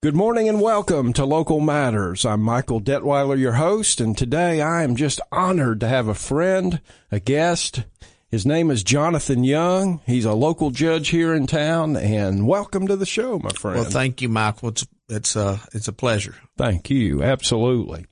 Good morning and welcome to Local Matters. I'm Michael Detweiler, your host, and today I am just honored to have a friend, a guest. His name is Jonathan Young. He's a local judge here in town, and welcome to the show, my friend. Well, thank you, Michael. It's a pleasure. Thank you. Absolutely.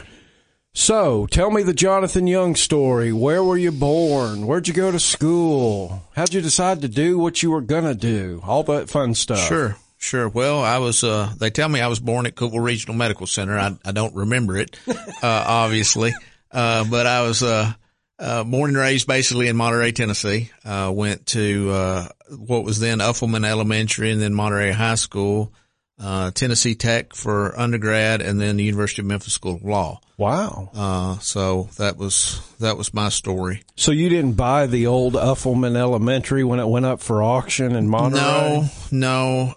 So, tell me the Jonathan Young story. Where were you born? Where'd you go to school? How'd you decide to do what you were going to do? All that fun stuff. Sure. Well, I was, they tell me I was born at Cookeville Regional Medical Center. I don't remember it, obviously. But I was, born and raised basically in Monterey, Tennessee. Went to, what was then Uffelman Elementary and then Monterey High School, Tennessee Tech for undergrad, and then the University of Memphis School of Law. Wow. So that was my story. So you didn't buy the old Uffelman Elementary when it went up for auction in Monterey? No.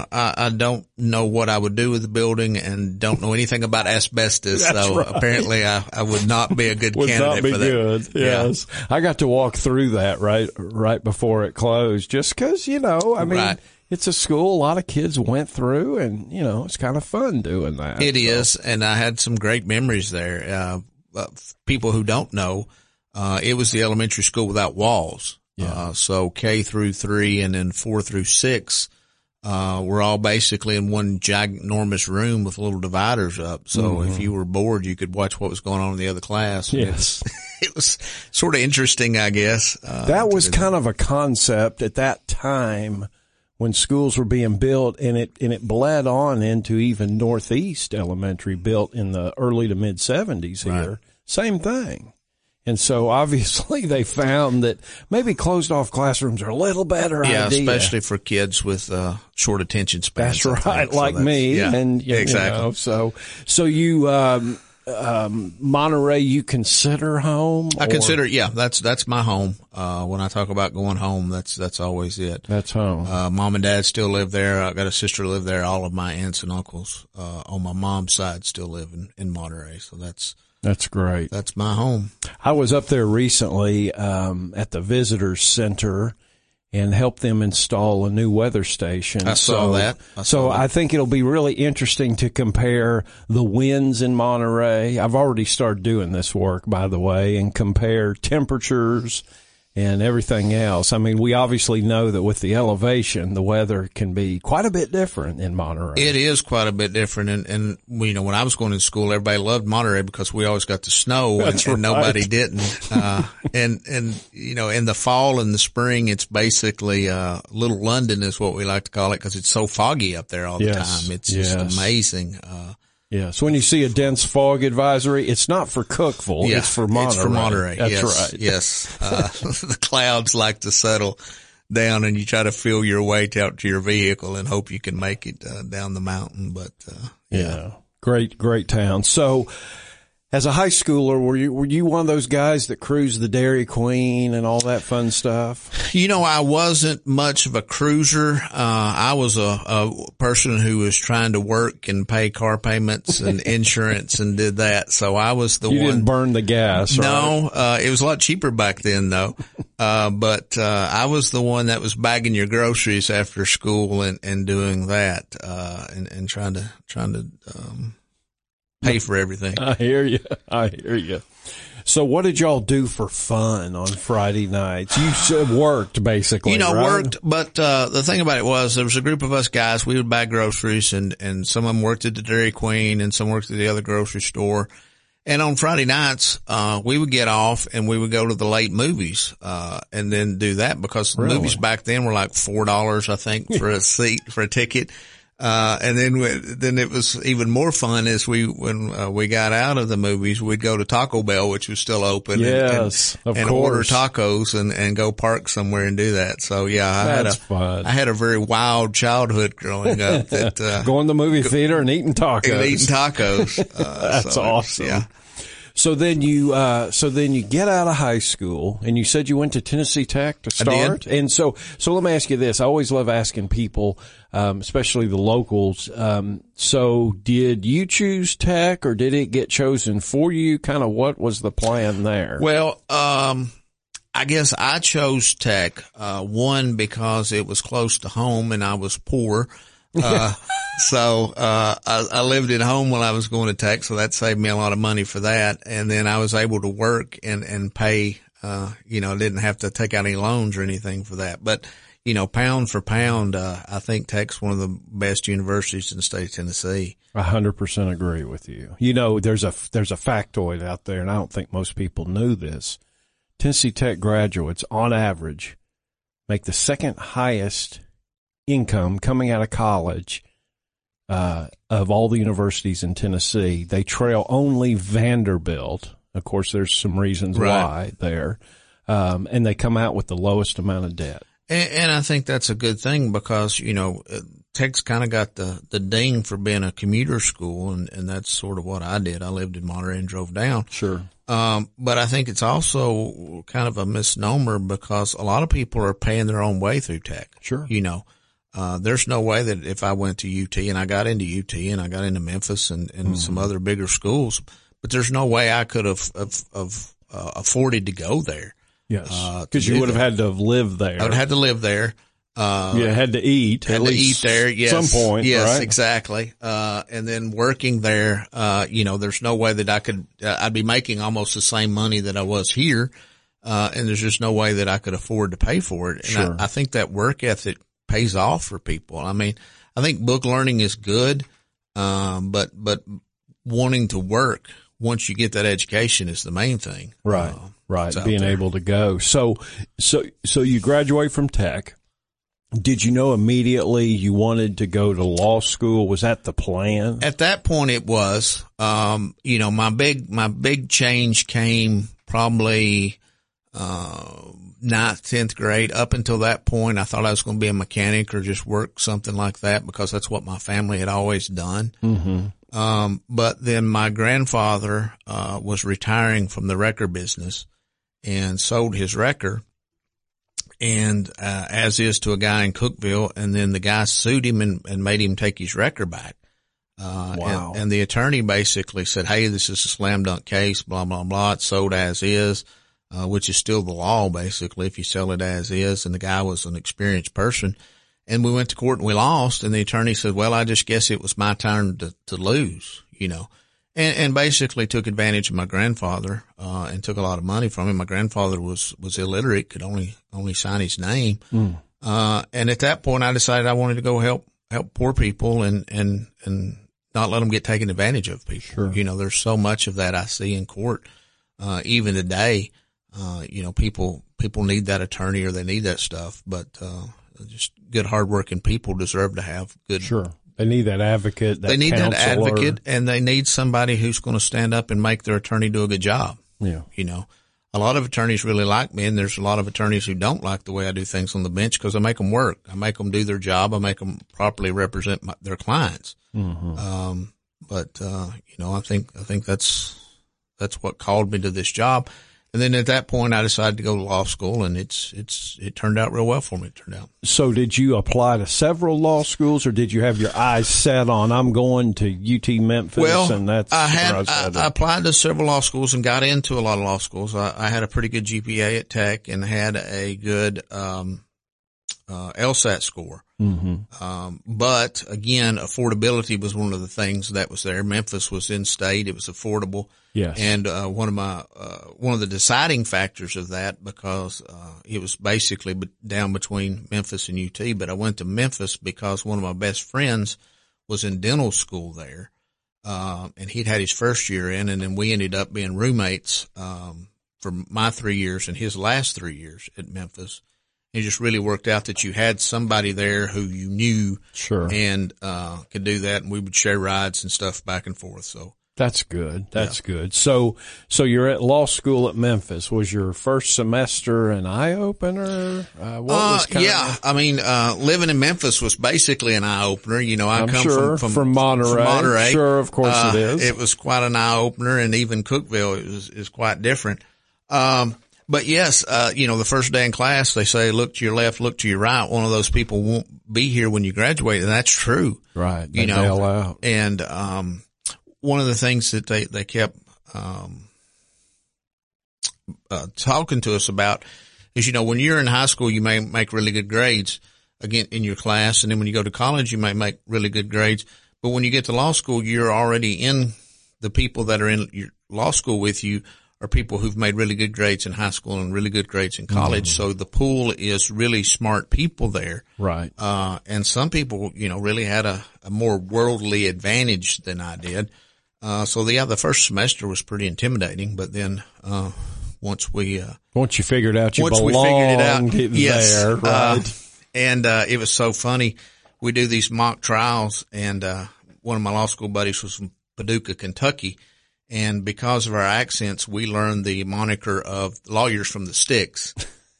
I don't know what I would do with the building and don't know anything about asbestos. So right. Apparently I would not be a good candidate for that. Good. Yes. Yeah. I got to walk through that right before it closed just cause, Right. It's a school a lot of kids went through, and, it's kind of fun doing that. It is, and I had some great memories there. People who don't know, it was the elementary school without walls. Yeah. So K through 3 and then 4 through 6, we're all basically in one ginormous room with little dividers up. So if you were bored, you could watch what was going on in the other class. Yes. It was sort of interesting, I guess. That was kind of a concept at that time when schools were being built, and it bled on into even Northeast Elementary, built in the early to mid 70s here. Right. Same thing. And so obviously they found that maybe closed off classrooms are a little better idea. Yeah, especially for kids with short attention spans. That's right, like me. Yeah, and exactly. So you Monterey you consider home? I consider, that's my home. When I talk about going home, that's always it. That's home. Mom and dad still live there. I got a sister live there. All of my aunts and uncles, on my mom's side still live in Monterey. So that's great. That's my home. I was up there recently, at the visitor center and help them install a new weather station. I saw that. I think it'll be really interesting to compare the winds in Monterey. I've already started doing this work, by the way, and compare temperatures and everything else. I mean, we obviously know that with the elevation, the weather can be quite a bit different in Monterey. It is quite a bit different. And when I was going to school, everybody loved Monterey because we always got the snow and nobody didn't. And in the fall and the spring, it's basically, Little London is what we like to call it because it's so foggy up there all the time. It's just amazing. Yeah. So when you see a dense fog advisory, it's not for Cookeville. Yeah, it's for Monterey. It's for Monterey. That's yes, right. Yes. The clouds like to settle down and you try to feel your way out to your vehicle and hope you can make it down the mountain. But, yeah. Great town. So as a high schooler, were you one of those guys that cruised the Dairy Queen and all that fun stuff? I wasn't much of a cruiser. I was a person who was trying to work and pay car payments and insurance and did that. So I was the one. You didn't burn the gas, right? No, it was a lot cheaper back then though. But I was the one that was bagging your groceries after school and doing that, and trying to pay for everything. I hear you. So what did y'all do for fun on Friday nights? You said worked basically, right? Worked, but the thing about it was there was a group of us guys, we would buy groceries and some of them worked at the Dairy Queen and some worked at the other grocery store. And on Friday nights, we would get off and we would go to the late movies, and then do that because the movies back then were like $4, I think, for a ticket. And then it was even more fun when we got out of the movies, we'd go to Taco Bell, which was still open. Yes, of course. Order tacos and go park somewhere and do that. So yeah, fun. I had a very wild childhood growing up going to the movie theater and eating tacos. That's awesome. Yeah. So then you get out of high school and you said you went to Tennessee Tech to start. I did. And so let me ask you this. I always love asking people, especially the locals. So did you choose Tech or did it get chosen for you? Kind of what was the plan there? Well, I guess I chose Tech, one, because it was close to home and I was poor. I lived at home while I was going to Tech, so that saved me a lot of money for that. And then I was able to work and pay, didn't have to take out any loans or anything for that. But, pound for pound, I think Tech's one of the best universities in the state of Tennessee. 100% agree with you. There's a factoid out there, and I don't think most people knew this. Tennessee Tech graduates, on average, make the second highest income coming out of college of all the universities in Tennessee. They trail only Vanderbilt. Of course, there's some reasons why there. And they come out with the lowest amount of debt. And I think that's a good thing because, Tech's kind of got the ding for being a commuter school, and that's sort of what I did. I lived in Monterey and drove down. Sure. But I think it's also kind of a misnomer because a lot of people are paying their own way through Tech. Sure. There's no way that if I went to UT and I got into UT and I got into Memphis and some other bigger schools, but there's no way I could have afforded to go there. Yes. Because you would have had to have lived there. I would have had to live there. Had to eat. Had to eat there. Yes. Some point. Yes, right? Exactly. And then working there, there's no way that I'd be making almost the same money that I was here. And there's just no way that I could afford to pay for it. And sure. I think that work ethic pays off for people. I mean, I think book learning is good. But wanting to work once you get that education is the main thing. Right. Right. Being able to go. So you graduate from Tech. Did you know immediately you wanted to go to law school? Was that the plan? At that point it was, my big change came probably, 9th, 10th grade. Up until that point, I thought I was going to be a mechanic or just work something like that because that's what my family had always done. Mm-hmm. But then my grandfather, was retiring from the wrecker business and sold his wrecker. And, as is to a guy in Cookeville. And then the guy sued him and made him take his wrecker back. Wow. And the attorney basically said, hey, this is a slam dunk case, blah, blah, blah. It's sold as is, which is still the law basically if you sell it as is. And the guy was an experienced person. And we went to court and we lost. And the attorney said, well, I just guess it was my turn to lose, and basically took advantage of my grandfather, and took a lot of money from him. My grandfather was illiterate, could only sign his name. And at that point I decided I wanted to go help poor people and not let them get taken advantage of people. Sure. There's so much of that I see in court, even today. People need that attorney or they need that stuff, but, just good hardworking people deserve to have good. Sure. They need that advocate, they need counselor. that advocate, and they need somebody who's going to stand up and make their attorney do a good job. Yeah. A lot of attorneys really like me, and there's a lot of attorneys who don't like the way I do things on the bench because I make them work. I make them do their job. I make them properly represent their clients. Mm-hmm. I think that's what called me to this job. And then at that point, I decided to go to law school, and it turned out real well for me. It turned out. So did you apply to several law schools, or did you have your eyes set on, I'm going to UT Memphis? Well, and that's I applied to several law schools and got into a lot of law schools. I had a pretty good GPA at Tech and had a good, LSAT score. Mm-hmm. But again, affordability was one of the things that was there. Memphis was in state. It was affordable. Yes. And, one of the deciding factors of that, because, it was basically down between Memphis and UT, but I went to Memphis because one of my best friends was in dental school there. And he'd had his first year in, and then we ended up being roommates, for my 3 years and his last 3 years at Memphis. It just really worked out that you had somebody there who you knew. Sure. And, could do that. And we would share rides and stuff back and forth. So. That's good. That's good. So you're at law school at Memphis. Was your first semester an eye opener? I mean, living in Memphis was basically an eye opener. I'm come from Monterey. Sure, of course it is. It was quite an eye opener, and even Cookeville is quite different. But yes, the first day in class, they say, look to your left, look to your right. One of those people won't be here when you graduate. And that's true. Right. They bail out. And, one of the things that they kept, talking to us about is, when you're in high school, you may make really good grades. again in your class. And then when you go to college, you may make really good grades. But when you get to law school, you're already in the people that are in your law school with you are people who've made really good grades in high school and really good grades in college. So the pool is really smart people there. Right. And some people, really had a more worldly advantage than I did. So the first semester was pretty intimidating, but then, once you figured out you once we belonged figured it out, yes. there, right. And it was so funny. We do these mock trials, and one of my law school buddies was from Paducah, Kentucky. And because of our accents, we learned the moniker of lawyers from the sticks.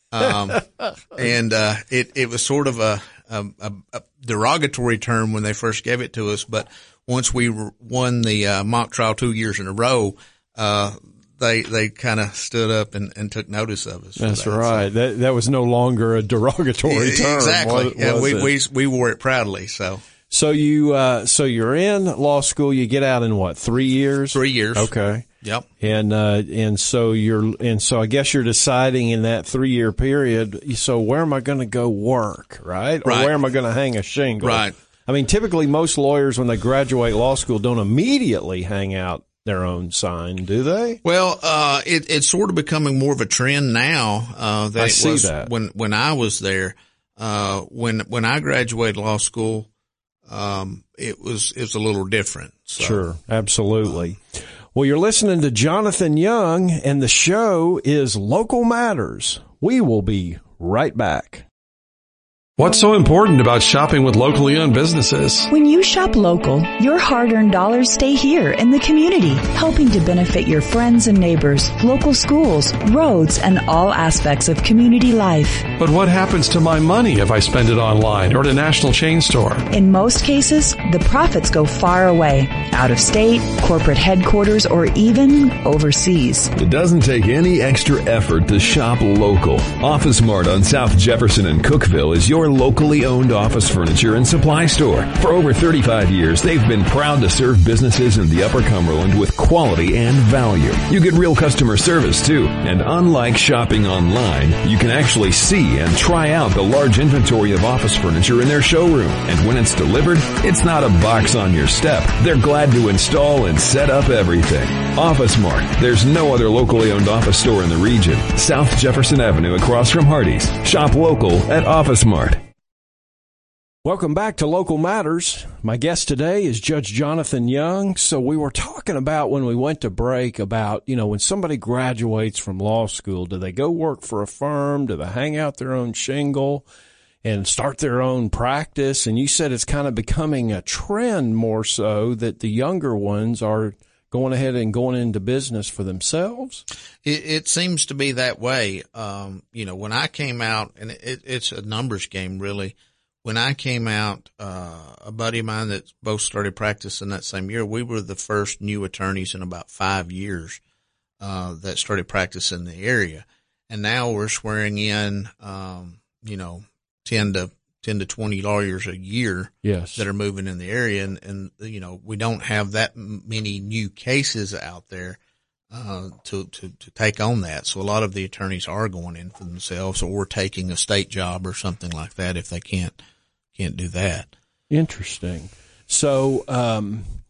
It was sort of a derogatory term when they first gave it to us. But once we won the mock trial 2 years in a row, they kind of stood up and took notice of us. That's right. So, that was no longer a derogatory term. Exactly. Yeah, we wore it proudly. So you're in law school. You get out in what, 3 years? 3 years. Okay. Yep. And so I guess you're deciding in that 3 year period. So where am I going to go work? Right. Or where am I going to hang a shingle? Right. I mean, typically most lawyers when they graduate law school don't immediately hang out their own sign, do they? Well, it's sort of becoming more of a trend now, than it was when I was there. When I graduated law school, it was a little different. So. Sure. Absolutely. Well, you're listening to Jonathan Young, and the show is Local Matters. We will be right back. What's so important about shopping with locally owned businesses? When you shop local, your hard-earned dollars stay here in the community, helping to benefit your friends and neighbors, local schools, roads, and all aspects of community life. But what happens to my money if I spend it online or at a national chain store? In most cases, the profits go far away, out of state, corporate headquarters, or even overseas. It doesn't take any extra effort to shop local. Office Mart on South Jefferson and Cookeville is your locally owned office furniture and supply store. For over 35 years, they've been proud to serve businesses in the Upper Cumberland with quality and value. You get real customer service too. And unlike shopping online, you can actually see and try out the large inventory of office furniture in their showroom. And when it's delivered, it's not a box on your step. They're glad to install and set up everything. Office Mart. There's no other locally owned office store in the region. South Jefferson Avenue across from Hardee's. Shop local at Office Mart. Welcome back to Local Matters. My guest today is Judge Jonathan Young. So we were talking about when we went to break about, when somebody graduates from law school, do they go work for a firm? Do they hang out their own shingle and start their own practice? And you said it's kind of becoming a trend more so that the younger ones are going ahead and going into business for themselves? It seems to be that way. When I came out, and it's a numbers game really. When I came out, a buddy of mine that both started practicing that same year, we were the first new attorneys in about 5 years, that started practicing in the area. And now we're swearing in, 10 to 20 lawyers a year. Yes. That are moving in the area. And we don't have that many new cases out there, to take on that. So a lot of the attorneys are going in for themselves or taking a state job or something like that if they can't do that. Interesting. So,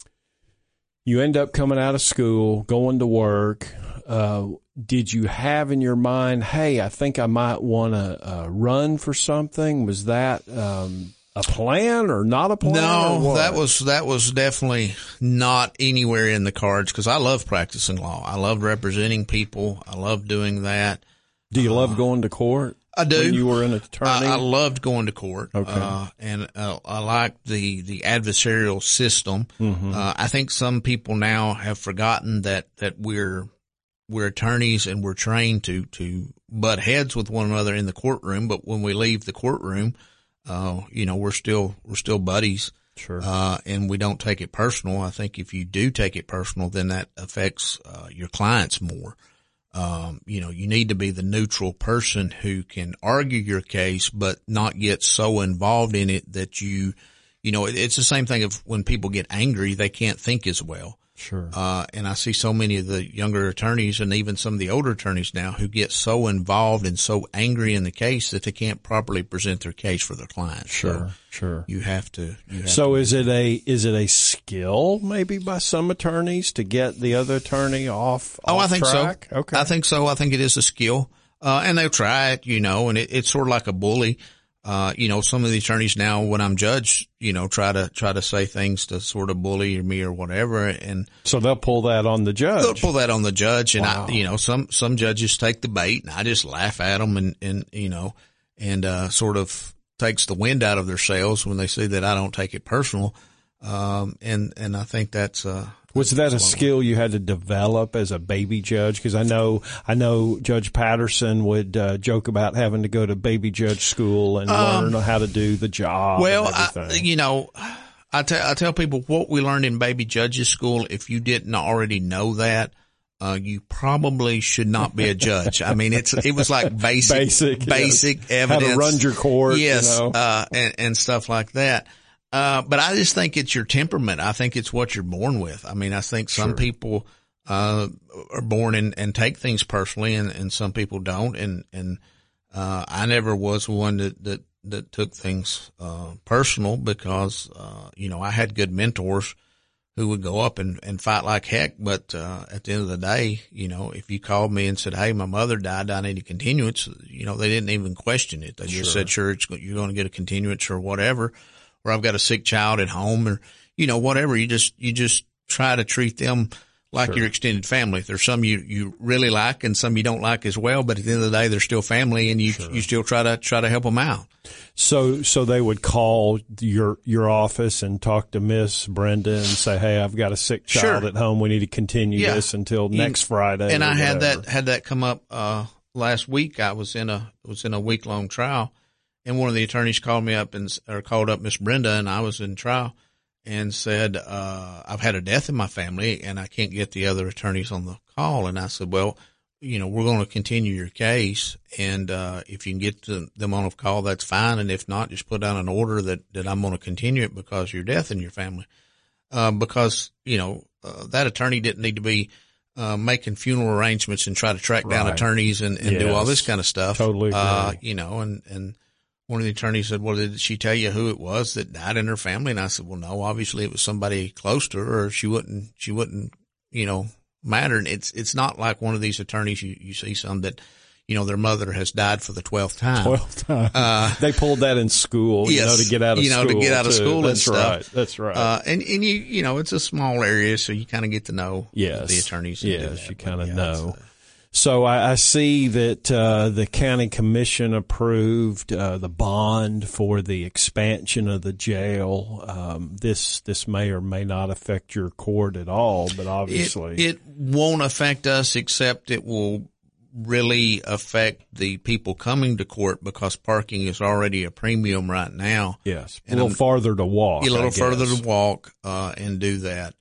you end up coming out of school, going to work. Did you have in your mind, hey, I think I might want to run for something? Was that a plan or not a plan? No, that was definitely not anywhere in the cards because I love practicing law. I love representing people. I love doing that. Do you love going to court? I do. When you were an attorney? I loved going to court. Okay. And I like the adversarial system. Mm-hmm. I think some people now have forgotten that we're attorneys and we're trained to butt heads with one another in the courtroom, but when we leave the courtroom, we're still buddies. Sure. And we don't take it personal. I think if you do take it personal, then that affects your clients more. You need to be the neutral person who can argue your case, but not get so involved in it that it's the same thing of when people get angry, they can't think as well. Sure. And I see so many of the younger attorneys and even some of the older attorneys now who get so involved and so angry in the case that they can't properly present their case for their client. Sure. You have to. So is it a skill maybe by some attorneys to get the other attorney off I think track? so. Okay. I think so. I think it is a skill. And they'll try it, and it's sort of like a bully. Some of the attorneys now, when I'm judged, try to say things to sort of bully me or whatever. And so they'll pull that on the judge. They'll pull that on the judge. And wow. some judges take the bait and I just laugh at them and sort of takes the wind out of their sails when they see that I don't take it personal. And I think that's, was that a skill you had to develop as a baby judge? Because I know Judge Patterson would joke about having to go to baby judge school and learn how to do the job. Well, and everything. I tell people what we learned in baby judges school. If you didn't already know that, you probably should not be a judge. I mean, it was like basic yes. evidence, how to run your court, yes, and stuff like that. But I just think it's your temperament. I think it's what you're born with. I mean, I think some people, are born and take things personally and some people don't. And I never was one that took things, personal because, I had good mentors who would go up and fight like heck. But, at the end of the day, if you called me and said, hey, my mother died, I need a continuance, they didn't even question it. They just said, sure, you're going to get a continuance or whatever. Or I've got a sick child at home or, whatever. You just try to treat them like your extended family. There's some you really like and some you don't like as well, but at the end of the day, they're still family and you still try to help them out. So they would call your office and talk to Miss Brenda and say, hey, I've got a sick child at home. We need to continue this until next Friday. And I had that come up, last week. I was in a week-long trial. And one of the attorneys called me up called up Miss Brenda, and I was in trial, and said, I've had a death in my family and I can't get the other attorneys on the call. And I said, well, we're going to continue your case. And, if you can get them on a call, that's fine. And if not, just put down an order that I'm going to continue it because of your death in your family. Because, that attorney didn't need to be, making funeral arrangements and try to track down attorneys and do all this kind of stuff. Totally agree. And one of the attorneys said, well, did she tell you who it was that died in her family? And I said, well, no, obviously it was somebody close to her or she wouldn't, matter. And it's not like one of these attorneys you see some that, their mother has died for the 12th time. They pulled that in school, to get out of school. To get out of school and stuff. stuff. That's right. And it's a small area, so you kind of get to know the attorneys. Yes, you kind of know. So I see that the county commission approved the bond for the expansion of the jail. This may or may not affect your court at all, but obviously it won't affect us, except it will really affect the people coming to court because parking is already a premium right now. Yes, a little farther to walk. A little further to walk and do that,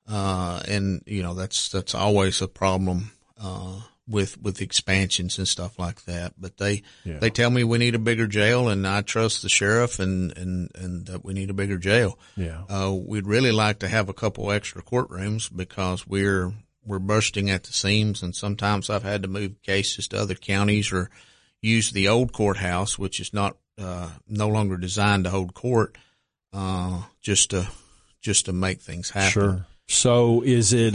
and that's always a problem. With expansions and stuff like that. But they tell me we need a bigger jail and I trust the sheriff and that we need a bigger jail. Yeah. We'd really like to have a couple extra courtrooms because we're bursting at the seams and sometimes I've had to move cases to other counties or use the old courthouse, which is no longer designed to hold court, just to make things happen. Sure. So is it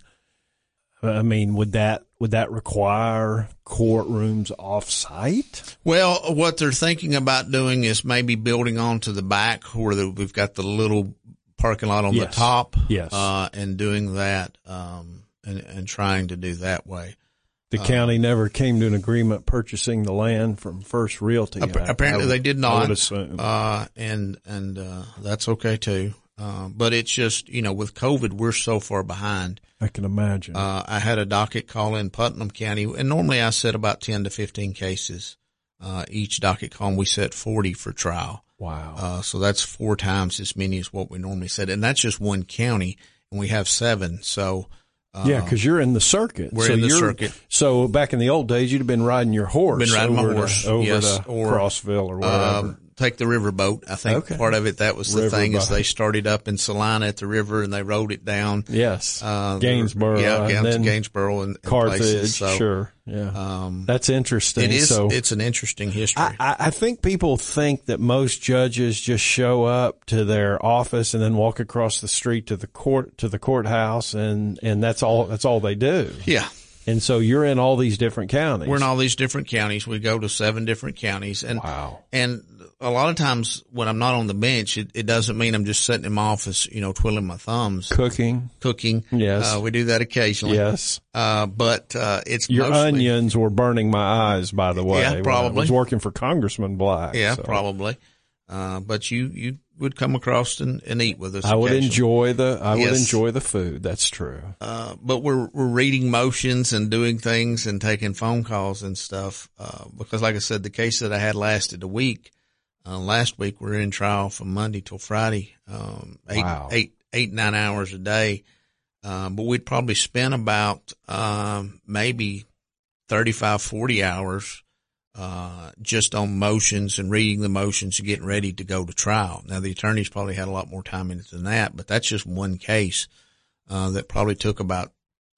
would that require courtrooms off-site? Well, what they're thinking about doing is maybe building onto the back where we've got the little parking lot on the top. Yes. And doing that, and trying to do that way. The county never came to an agreement purchasing the land from First Realty. Apparently they did not. I would assume. And that's okay too. But it's just, with COVID, we're so far behind. I can imagine. I had a docket call in Putnam County, and normally I set about 10 to 15 cases. Each docket call, and we set 40 for trial. Wow. So that's 4 times as many as what we normally set. And that's just one county, and we have 7. So, because you're in the circuit. We're in the circuit. So back in the old days, you'd have been riding your horse. Been riding my horse. Over to Crossville or whatever. take the riverboat. I think part of it, that was the thing, is they started up in Salina at the river and they rode it down. Yes. Gainsboro. Yeah, down to Gainsboro and Carthage. places. So, sure. Yeah. That's interesting. It is. It's an interesting history. I think people think that most judges just show up to their office and then walk across the street to the courthouse and that's all they do. Yeah. And so you're in all these different counties. We're in all these different counties. We go to 7 different counties. And, wow. And a lot of times when I'm not on the bench, it doesn't mean I'm just sitting in my office, twiddling my thumbs. Cooking. Yes. We do that occasionally. Yes. But it's your mostly, onions were burning my eyes, by the way. Yeah, probably. When I was working for Congressman Black. Yeah, so. Probably. But you would come across and eat with us. I would enjoy the food. That's true. But we're reading motions and doing things and taking phone calls and stuff. Because like I said, the case that I had lasted a week. Last week we were in trial from Monday till Friday. 8, 9 hours a day. But we'd probably spend about, maybe 35, 40 hours just on motions and reading the motions and getting ready to go to trial. Now, the attorneys probably had a lot more time in it than that, but that's just one case that probably took about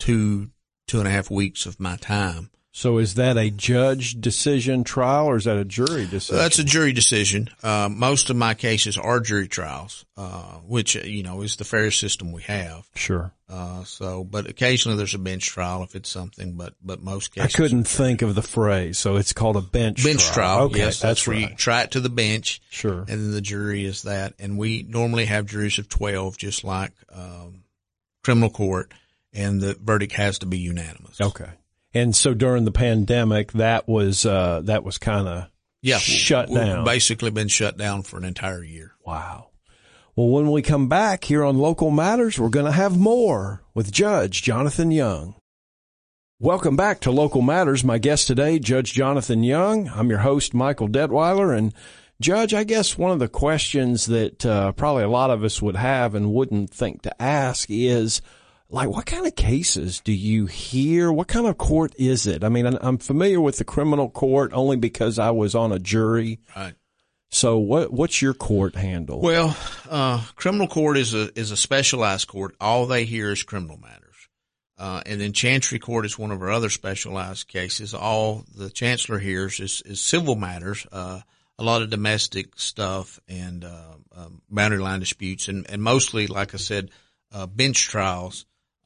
2.5 weeks of my time. So is that a judge decision trial or is that a jury decision? That's a jury decision. Most of my cases are jury trials, which, is the fairest system we have. Sure. But occasionally there's a bench trial if it's something, but most cases. I couldn't think of the phrase, so it's called a bench trial. Okay, yes, that's where you try it to the bench. Sure. And then the jury is that. And we normally have juries of 12, just like, criminal court, and the verdict has to be unanimous. Okay. And so during the pandemic, that was kind of shut down. We've basically been shut down for an entire year. Wow. Well, when we come back here on Local Matters, we're going to have more with Judge Jonathan Young. Welcome back to Local Matters. My guest today, Judge Jonathan Young. I'm your host, Michael Detweiler. And Judge, I guess one of the questions that probably a lot of us would have and wouldn't think to ask is, like, what kind of cases do you hear? What kind of court is it? I mean, I'm familiar with the criminal court only because I was on a jury. Right. So what's your court handle? Well, criminal court is a specialized court. All they hear is criminal matters. And then Chancery Court is one of our other specialized cases. All the chancellor hears is civil matters, a lot of domestic stuff and boundary line disputes, and mostly, like I said, bench trials.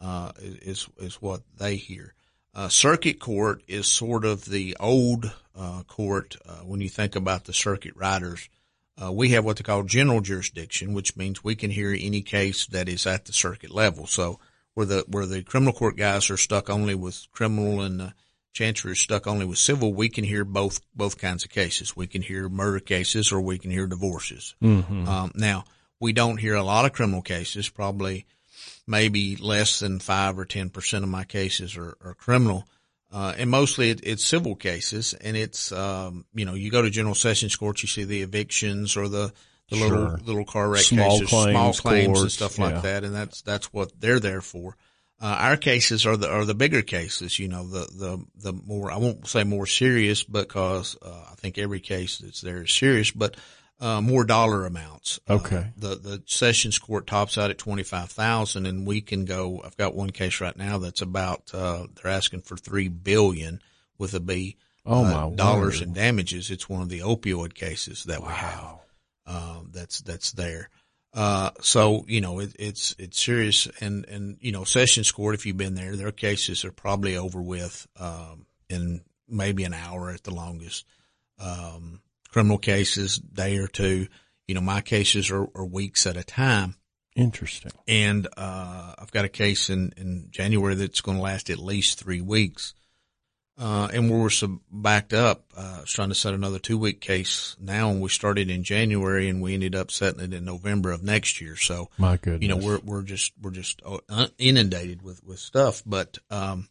Is what they hear. Circuit court is sort of the old, court. When you think about the circuit riders, we have what they call general jurisdiction, which means we can hear any case that is at the circuit level. So where the criminal court guys are stuck only with criminal and the chancery is stuck only with civil, we can hear both kinds of cases. We can hear murder cases or we can hear divorces. Mm-hmm. Now we don't hear a lot of criminal cases, probably maybe less than 5 or 10% of my cases are criminal. And mostly it's civil cases. And it's, you go to General Sessions Court, you see the evictions or the Sure. little car wreck small cases, claims, small claims courts, and stuff like that. And that's what they're there for. Our cases are the bigger cases, the more, I won't say more serious because, I think every case that's there is serious, but more dollar amounts. Okay. The Sessions Court tops out at $25,000 and we can go, I've got one case right now that's about, they're asking for $3 billion with a B. Oh my dollars word. in damages. It's one of the opioid cases that we Wow. have. That's there. So, it's serious and, Sessions Court, if you've been there, their cases are probably over with, in maybe an hour at the longest. Criminal cases, day or two. My cases are weeks at a time. Interesting. And, I've got a case in January that's going to last at least 3 weeks. And we were so backed up, I was trying to set another 2-week case now, and we started in January and we ended up setting it in November of next year. So, my goodness, we're just inundated with stuff. But, and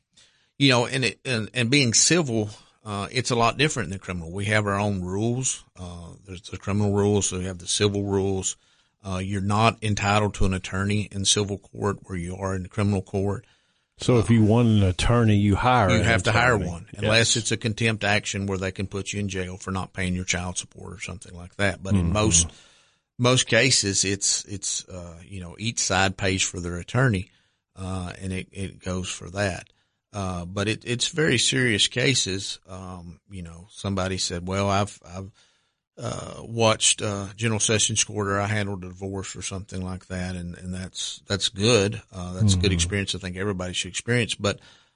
being civil, it's a lot different than criminal. We have our own rules. There's the criminal rules. So we have the civil rules. You're not entitled to an attorney in civil court where you are in the criminal court. So if you want an attorney, you hire You an have to hire attorney. one, Yes. unless it's a contempt action where they can put you in jail for not paying your child support or something like that. But in most cases, it's each side pays for their attorney, and it goes for that. But it's very serious cases. Somebody said, well, I've watched General Sessions Court, or I handled a divorce or something like that, and that's good. That's a good experience. I think everybody should experience. But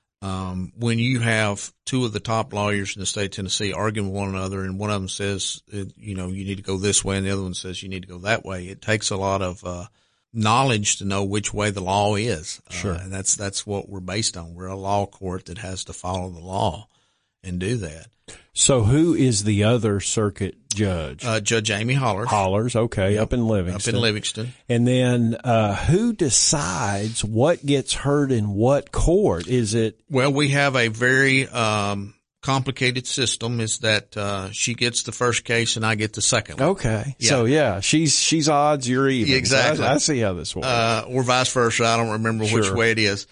when you have two of the top lawyers in the state of Tennessee arguing with one another, and one of them says, you need to go this way, and the other one says you need to go that way, it takes a lot of knowledge to know which way the law is. Sure. And that's what we're based on. We're a law court that has to follow the law and do that. So who is the other circuit judge? Judge Amy Hollers. Hollers, okay, Yep. up in Livingston. Up in Livingston. And then who decides what gets heard in what court? Is it? Well, we have a very complicated system. Is that she gets the first case and I get the second one. Okay. Yeah. So yeah, she's odds, you're even. Exactly. I see how this works. Or vice versa. I don't remember which Sure. way it is.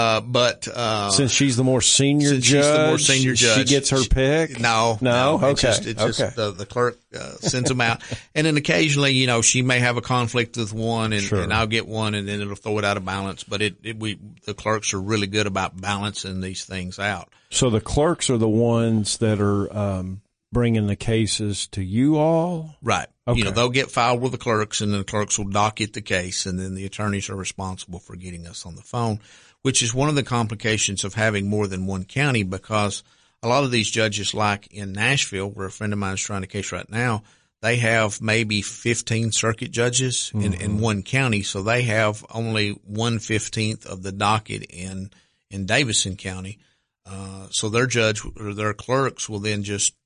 But Since she's the more senior since judge, she's the more senior judge, she gets her pick? No. Okay. It's just Okay. the clerk sends them out. And then occasionally, she may have a conflict with one and, Sure. and I'll get one and then it'll throw it out of balance. But the clerks are really good about balancing these things out. So the clerks are the ones that are bringing the cases to you all? Right. Okay. They'll get filed with the clerks and then the clerks will docket the case and then the attorneys are responsible for getting us on the phone, which is one of the complications of having more than one county, because a lot of these judges, like in Nashville, where a friend of mine is trying a case right now, they have maybe 15 circuit judges in one county. So they have only 1/15 of the docket in Davison County. So their judge or their clerks will then just,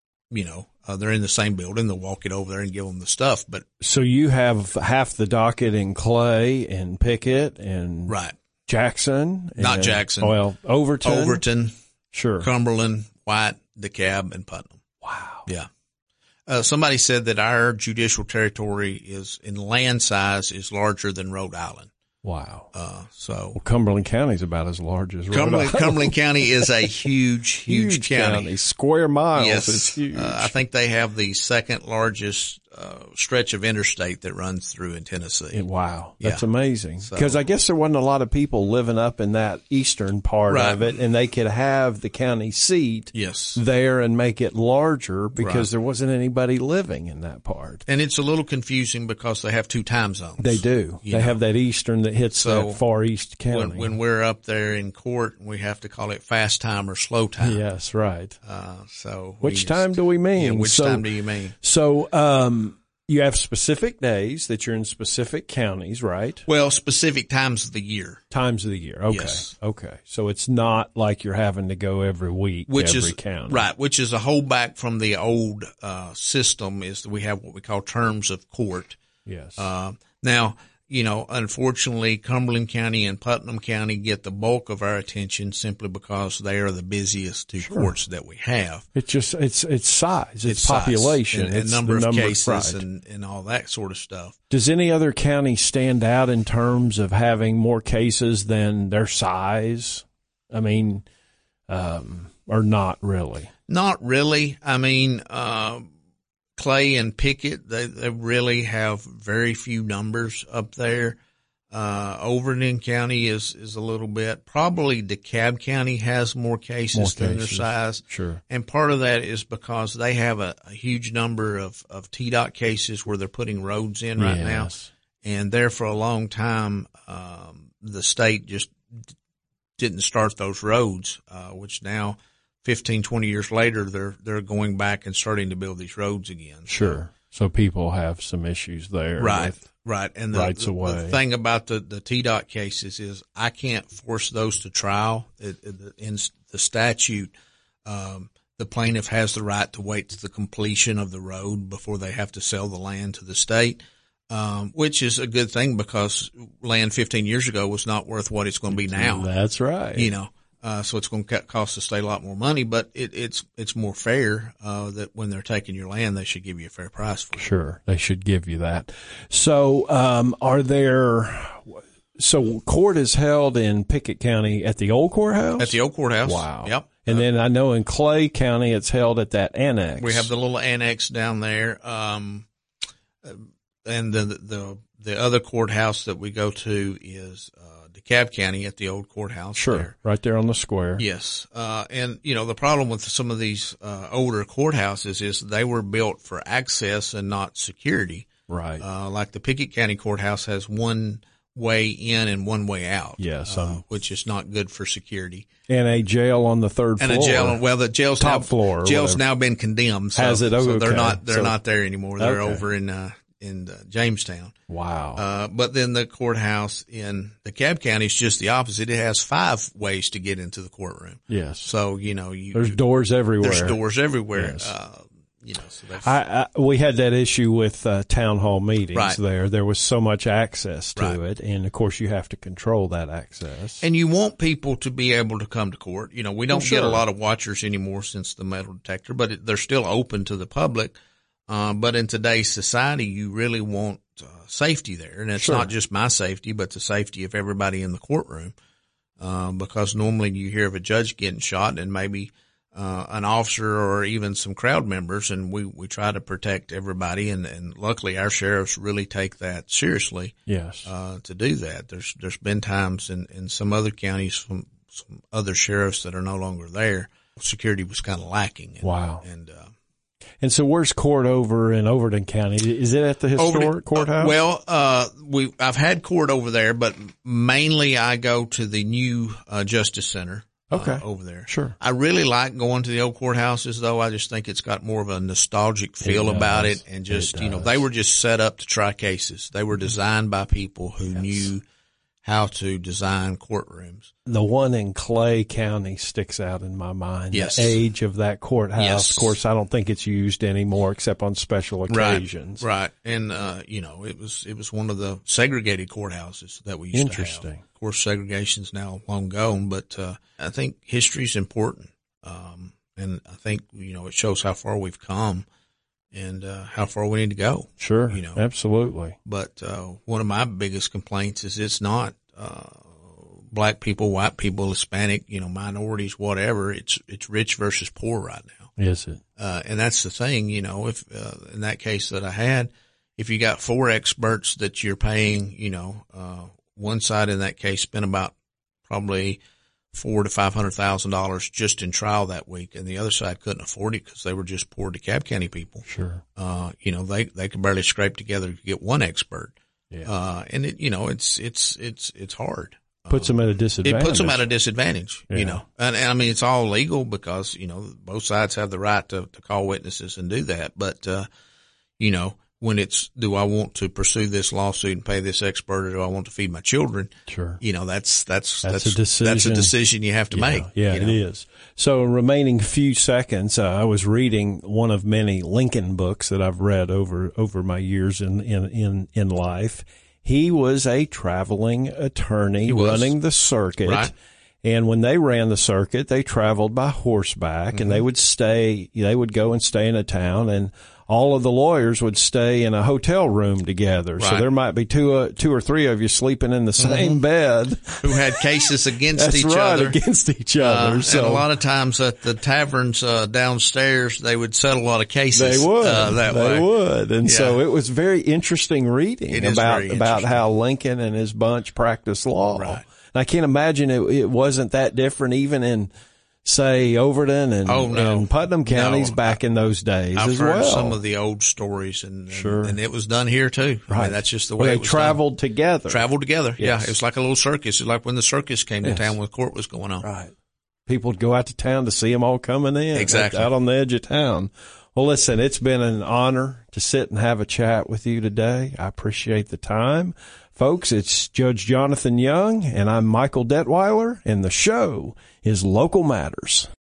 they're in the same building. They'll walk it over there and give them the stuff. But So you have half the docket in Clay and Pickett and right. Jackson. Not and- Jackson. Well, Overton. Overton, Sure. Cumberland, White, DeKalb, and Putnam. Wow. Yeah. Somebody said that our judicial territory is in land size is larger than Rhode Island. Wow. So Well, Cumberland County is about as large as Rhode Island. Cumberland County is a huge county. Square miles. Yes. It's huge. I think they have the second largest stretch of interstate that runs through in Tennessee. Wow. Yeah. That's amazing. So- Because I guess there wasn't a lot of people living up in that eastern part Right. of it, and they could have the county seat Yes. there and make it larger because Right. there wasn't anybody living in that part. And it's a little confusing because they have two time zones. They do. You They know. have that eastern that hits So that far east county. When we're up there in court, we have to call it fast time or slow time. Yes, right. So Which time do we mean? Yeah, which So- time do you mean? So, you have specific days that you're in specific counties, right? Well, specific times of the year. Times of the year. Okay. Yes. Okay. So it's not like you're having to go every week to every county. Right, which is a holdback from the old system. Is that we have what we call terms of court. Yes. Now, unfortunately, Cumberland County and Putnam County get the bulk of our attention simply because they are the busiest two courts that we have. It's just, it's size, it's size population, and it's number the of number, cases right. and all that sort of stuff. Does any other county stand out in terms of having more cases than their size? I mean, or not really? Not really. I mean, Clay and Pickett, they really have very few numbers up there. Overton County is a little bit. Probably DeKalb County has more cases than their size. Sure. And part of that is because they have a huge number of TDOT cases where they're putting roads in right now. Yes. And there for a long time, the state just didn't start those roads, which now 15, 20 years later, they're going back and starting to build these roads again. Sure. So people have some issues there. Right. with- Right. And rights the away. thing about the TDOT cases is I can't force those to trial. In the statute, the plaintiff has the right to wait to the completion of the road before they have to sell the land to the state, which is a good thing because land 15 years ago was not worth what it's going to be now. That's right. So it's going to cost the state a lot more money, but it's more fair, that when they're taking your land, they should give you a fair price for it. Sure. They should give you that. So, are there, So court is held in Pickett County at the old courthouse? At the old courthouse. Wow. Yep. And then I know in Clay County it's held at that annex. We have the little annex down there. And the other courthouse that we go to is DeKalb County at the old courthouse. Sure. There. Right there on the square. Yes. And the problem with some of these older courthouses is they were built for access and not security. Right. Like the Pickett County Courthouse has one way in and one way out. Yes. Which is not good for security. And a jail on the third floor. And a jail, well, the jail's top floor. Jail's now been condemned. So, Has it? Okay. So they're not there anymore. They're okay. over in Jamestown. Wow. But then the courthouse in DeKalb County is just the opposite. It has 5 ways to get into the courtroom. Yes. So, there's doors everywhere. There's doors everywhere. Yes. So we had that issue with town hall meetings. Right. There was so much access to Right. it, and of course you have to control that access. And you want people to be able to come to court. We don't Sure. get a lot of watchers anymore since the metal detector, but they're still open to the public. But in today's society, you really want safety there, and it's Sure. not just my safety, but the safety of everybody in the courtroom. Because normally you hear of a judge getting shot, and maybe an officer or even some crowd members, and we try to protect everybody, and luckily our sheriffs really take that seriously. Yes. To do that. There's been times in some other counties, some other sheriffs that are no longer there, security was kind of lacking. Wow. And so where's court over in Overton County? Is it at the historic courthouse? I've had court over there, but mainly I go to the new Justice Center. Okay. Over there. Sure. I really like going to the old courthouses, though. I just think it's got more of a nostalgic feel about it. And just, they were just set up to try cases. They were designed by people who knew how to design courtrooms. The one in Clay County sticks out in my mind. Yes. The age of that courthouse. Yes. Of course, I don't think it's used anymore except on special occasions. Right. And, it was one of the segregated courthouses that we used to have. Interesting. Of course, segregation's now long gone, but, I think history's important. And I think, it shows how far we've come and, how far we need to go. Sure. Absolutely. But, one of my biggest complaints is it's not, black people, white people, Hispanic, minorities, whatever. It's rich versus poor right now. Is it? And that's the thing, if, in that case that I had, if you got 4 experts that you're paying, one side in that case spent about probably $400,000 to $500,000 just in trial that week, and the other side couldn't afford it because they were just poor DeKalb County people. Sure. They could barely scrape together to get one expert. Yeah. And it's hard. Puts them at a disadvantage. It puts them at a disadvantage, and I mean, it's all legal because, both sides have the right to call witnesses and do that. But, when it's, do I want to pursue this lawsuit and pay this expert, or do I want to feed my children? Sure. That's a decision. That's a decision you have to make. Yeah, it is. So remaining few seconds, I was reading one of many Lincoln books that I've read over my years in life. He was a traveling attorney running the circuit. Right. And when they ran the circuit, they traveled by horseback, and they would go and stay in a town, and all of the lawyers would stay in a hotel room together. Right. So there might be two or three of you sleeping in the same bed. Who had cases against each That's right, other. against each other. And a lot of times at the taverns downstairs, they would settle a lot of cases. They would. That way. They would. And so it was very interesting reading about how Lincoln and his bunch practiced law. Right. And I can't imagine it wasn't that different even in, say, Overton and Putnam counties back in those days I've as heard well. some of the old stories, and Sure. and it was done here too. Right. I mean, that's just the way they it was traveled together. Traveled together. Yeah. Yes. It was like a little circus. It was like when the circus came to town when the court was going on. Right. People would go out to town to see them all coming in. Exactly. Out on the edge of town. Well, listen, it's been an honor to sit and have a chat with you today. I appreciate the time. Folks, it's Judge Jonathan Young, and I'm Michael Detweiler, and the show is Local Matters.